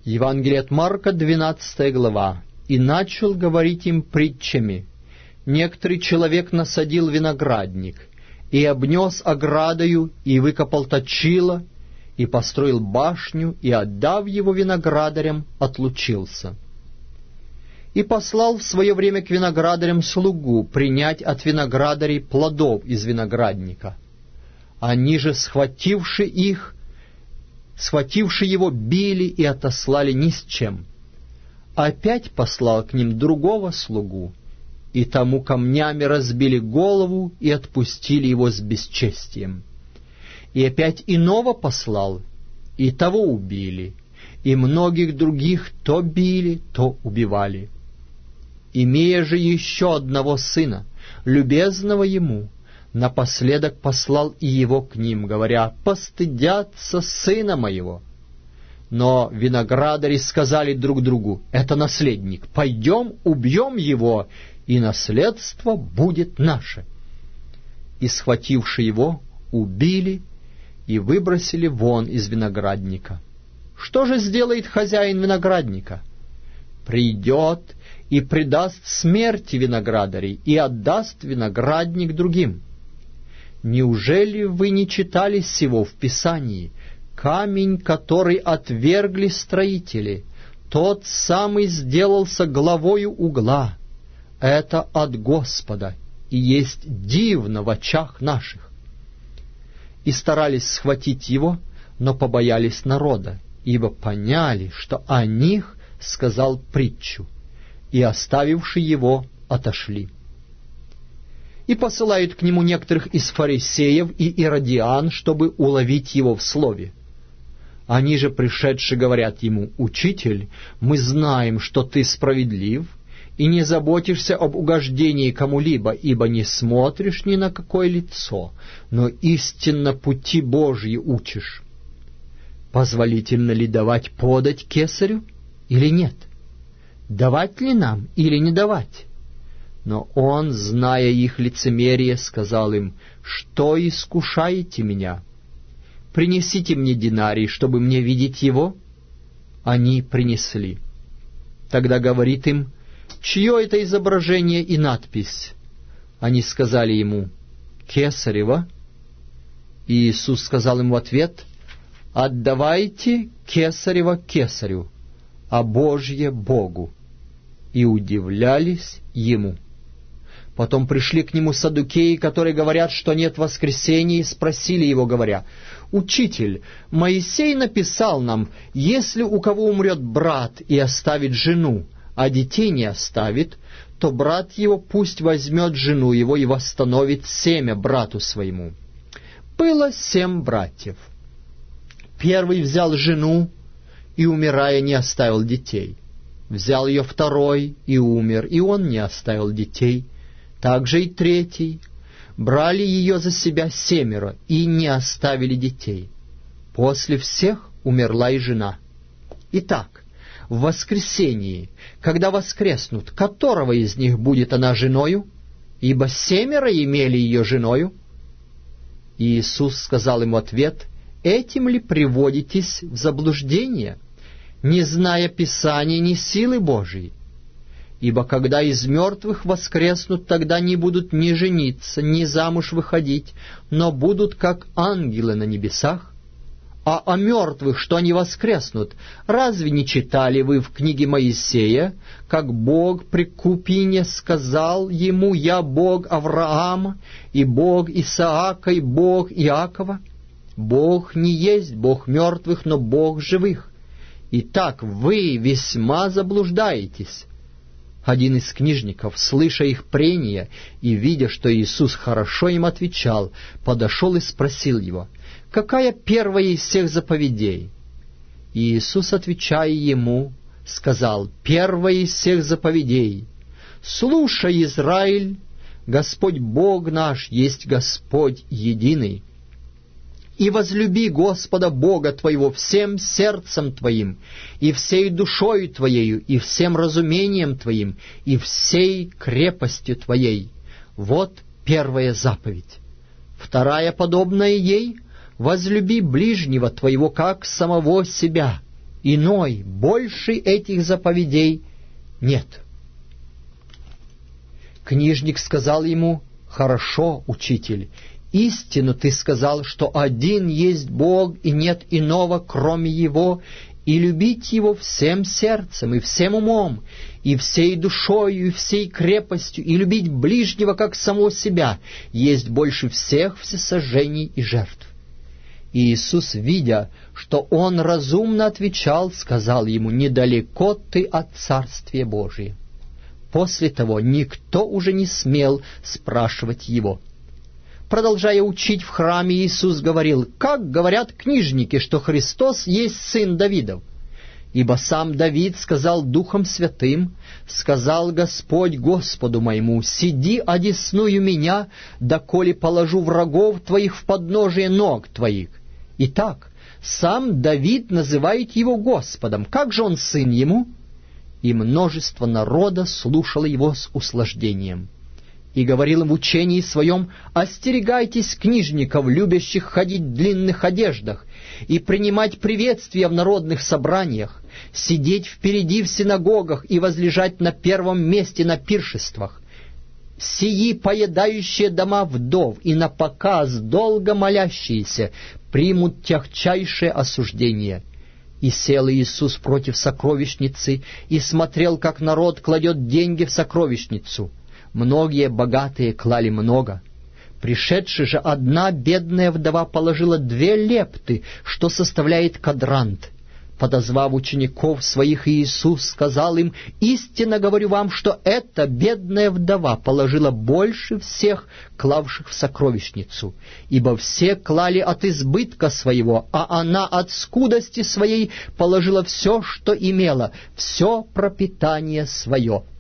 Евангелие от Марка, 12 глава. «И начал говорить им притчами. Некоторый человек насадил виноградник, и обнес оградою, и выкопал точило, и построил башню, и, отдав его виноградарям, отлучился. И послал в свое время к виноградарям слугу принять от виноградарей плодов из виноградника. Они же, схвативши его, били и отослали ни с чем. Опять послал к ним другого слугу, и тому камнями разбили голову и отпустили его с бесчестием. И опять иного послал, и того убили, и многих других то били, то убивали. Имея же еще одного сына, любезного ему, напоследок послал и его к ним, говоря: «Постыдятся сына моего». Но виноградари сказали друг другу: «Это наследник, пойдем, убьем его, и наследство будет наше». И, схвативши его, убили и выбросили вон из виноградника. Что же сделает хозяин виноградника? Придет и предаст смерти виноградарей, и отдаст виноградник другим. Неужели вы не читали сего в Писании? Камень, который отвергли строители, тот самый сделался главою угла. Это от Господа, и есть дивно в очах наших. И старались схватить его, но побоялись народа, ибо поняли, что о них сказал притчу, и, оставивши его, отошли. И посылают к нему некоторых из фарисеев и иродиан, чтобы уловить его в слове. Они же, пришедшие, говорят ему: «Учитель, мы знаем, что ты справедлив, и не заботишься об угождении кому-либо, ибо не смотришь ни на какое лицо, но истинно пути Божьи учишь. Позволительно ли давать подать кесарю или нет? Давать ли нам или не давать?» Но он, зная их лицемерие, сказал им: «Что искушаете меня? Принесите мне динарий, чтобы мне видеть его». Они принесли. Тогда говорит им: «Чье это изображение и надпись?» Они сказали ему: «Кесарева». И Иисус сказал им в ответ: «Отдавайте кесарева кесарю, а Божье Богу». И удивлялись ему. Потом пришли к нему саддукеи, которые говорят, что нет воскресения, и спросили его, говоря: «Учитель, Моисей написал нам, если у кого умрет брат и оставит жену, а детей не оставит, то брат его пусть возьмет жену его и восстановит семя брату своему». Было 7 братьев. Первый взял жену и, умирая, не оставил детей. Взял ее второй и умер, и он не оставил детей. Также и третий. Брали ее за себя 7 и не оставили детей. После всех умерла и жена. Итак, в воскресении, когда воскреснут, которого из них будет она женою? Ибо 7 имели ее женою. И Иисус сказал ему ответ: «Этим ли приводитесь в заблуждение, не зная Писания, ни силы Божией? Ибо когда из мертвых воскреснут, тогда не будут ни жениться, ни замуж выходить, но будут как ангелы на небесах. А о мертвых, что они воскреснут, разве не читали вы в книге Моисея, как Бог при Купине сказал ему: «Я Бог Авраама, и Бог Исаака, и Бог Иакова»? Бог не есть Бог мертвых, но Бог живых. Итак, вы весьма заблуждаетесь». Один из книжников, слыша их прения и видя, что Иисус хорошо им отвечал, подошел и спросил его: «Какая первая из всех заповедей?» И Иисус, отвечая ему, сказал: «Первая из всех заповедей: слушай, Израиль, Господь Бог наш есть Господь единый. И возлюби Господа Бога твоего всем сердцем твоим, и всей душою твоею, и всем разумением твоим, и всей крепостью твоей». Вот первая заповедь. Вторая, подобная ей: возлюби ближнего твоего, как самого себя. Иной, больше этих заповедей нет». Книжник сказал ему: «Хорошо, учитель, истину ты сказал, что один есть Бог, и нет иного, кроме Его, и любить Его всем сердцем, и всем умом, и всей душою, и всей крепостью, и любить ближнего, как самого себя, есть больше всех всесожжений и жертв». И Иисус, видя, что он разумно отвечал, сказал ему: «Недалеко ты от Царствия Божия». После того никто уже не смел спрашивать его. Продолжая учить в храме, Иисус говорил: «Как говорят книжники, что Христос есть сын Давидов? Ибо сам Давид сказал Духом Святым: сказал Господь Господу моему: сиди одесную меня, доколе положу врагов твоих в подножие ног твоих. Итак, сам Давид называет его Господом. Как же он сын ему?» И множество народа слушало его с услаждением. И говорил им в учении своем: «Остерегайтесь книжников, любящих ходить в длинных одеждах, и принимать приветствия в народных собраниях, сидеть впереди в синагогах и возлежать на первом месте на пиршествах. Сии, поедающие дома вдов и на показ долго молящиеся, примут тягчайшее осуждение». И сел Иисус против сокровищницы и смотрел, как народ кладет деньги в сокровищницу. Многие богатые клали много. Пришедшая же одна бедная вдова положила 2 лепты, что составляет квадрант. Подозвав учеников своих, Иисус сказал им: «Истинно говорю вам, что эта бедная вдова положила больше всех, клавших в сокровищницу, ибо все клали от избытка своего, а она от скудости своей положила все, что имела, все пропитание свое».